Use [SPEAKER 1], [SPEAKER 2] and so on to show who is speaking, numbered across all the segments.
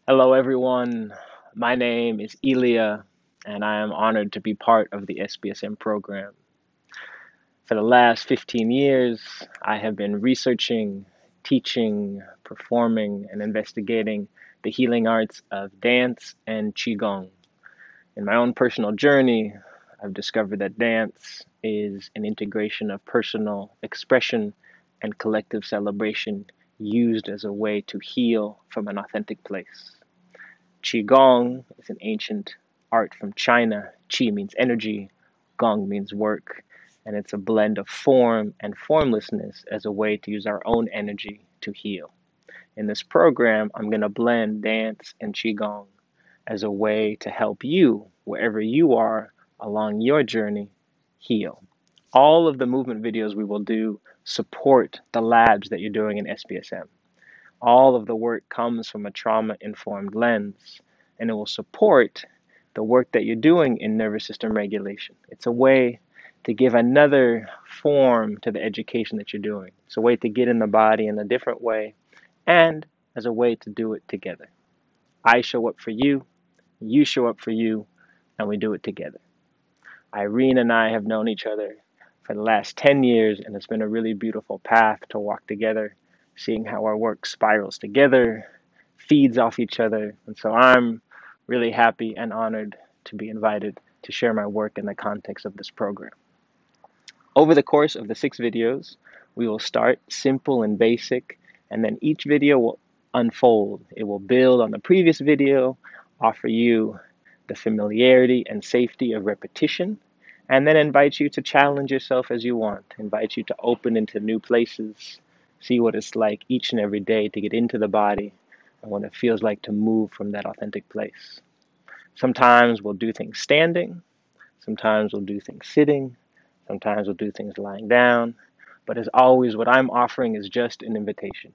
[SPEAKER 1] Hello, everyone. My name is Elia, and I am honored to be part of the SBSM program. For the last 15 years, I have been researching, teaching, performing, and investigating the healing arts of dance and Qigong. In my own personal journey, I've discovered that dance is an integration of personal expression and collective celebration used as a way to heal from an authentic place. Qigong is an ancient art from China. Qi means energy, Gong means work, and it's a blend of form and formlessness as a way to use our own energy to heal. In this program, I'm going to blend dance and Qigong as a way to help you, wherever you are along your journey, heal. All of the movement videos we will do support the labs that you're doing in SBSM. All of the work comes from a trauma-informed lens, and it will support the work that you're doing in nervous system regulation. It's a way to give another form to the education that you're doing. It's a way to get in the body in a different way, and as a way to do it together. I show up for you show up for you, and we do it together. Irene and I have known each other for the last 10 years, and it's been a really beautiful path to walk together, seeing how our work spirals together, feeds off each other. And so I'm really happy and honored to be invited to share my work in the context of this program. Over the course of the 6 videos, we will start simple and basic, and then each video will unfold. It will build on the previous video, offer you the familiarity and safety of repetition, and then invite you to challenge yourself as you want, invite you to open into new places, see what it's like each and every day to get into the body and what it feels like to move from that authentic place. Sometimes we'll do things standing, sometimes we'll do things sitting, sometimes we'll do things lying down, but as always, what I'm offering is just an invitation.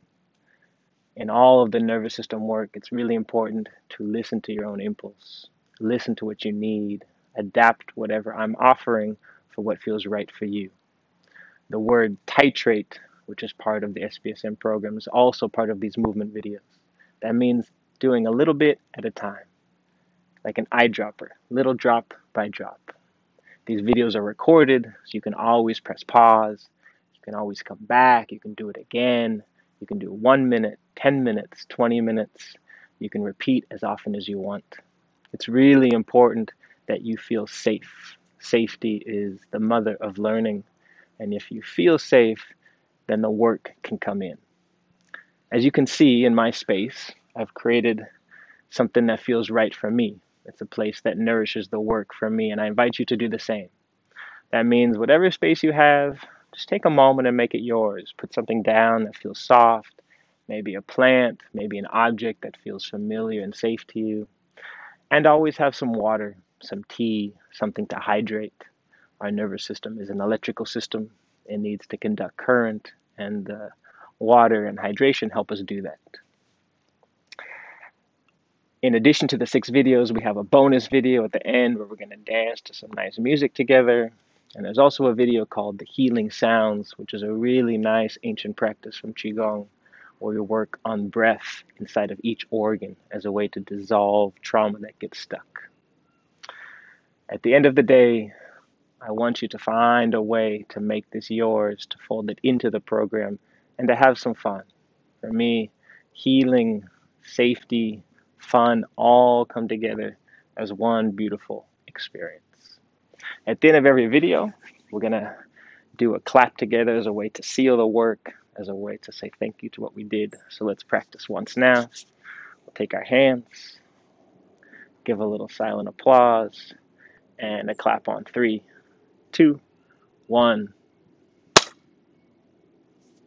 [SPEAKER 1] In all of the nervous system work, it's really important to listen to your own impulse, listen to what you need, adapt whatever I'm offering for what feels right for you. The word titrate, which is part of the SBSM program, is also part of these movement videos. That means doing a little bit at a time, like an eyedropper, little drop by drop. These videos are recorded, so you can always press pause. You can always come back. You can do it again. You can do 1 minute, 10 minutes, 20 minutes. You can repeat as often as you want. It's really important that you feel safe. Safety is the mother of learning. And if you feel safe, then the work can come in. As you can see in my space, I've created something that feels right for me. It's a place that nourishes the work for me, and I invite you to do the same. That means whatever space you have, just take a moment and make it yours. Put something down that feels soft, maybe a plant, maybe an object that feels familiar and safe to you. And always have some water, some tea, something to hydrate. Our nervous system is an electrical system. It needs to conduct current, and water and hydration help us do that. In addition to the 6 videos, we have a bonus video at the end where we're going to dance to some nice music together. And there's also a video called The Healing Sounds, which is a really nice ancient practice from Qigong, where we work on breath inside of each organ as a way to dissolve trauma that gets stuck. At the end of the day, I want you to find a way to make this yours, to fold it into the program, and to have some fun. For me, healing, safety, fun all come together as one beautiful experience. At the end of every video, we're going to do a clap together as a way to seal the work, as a way to say thank you to what we did. So let's practice once now. We'll take our hands, give a little silent applause, and a clap on 3, 2, 1.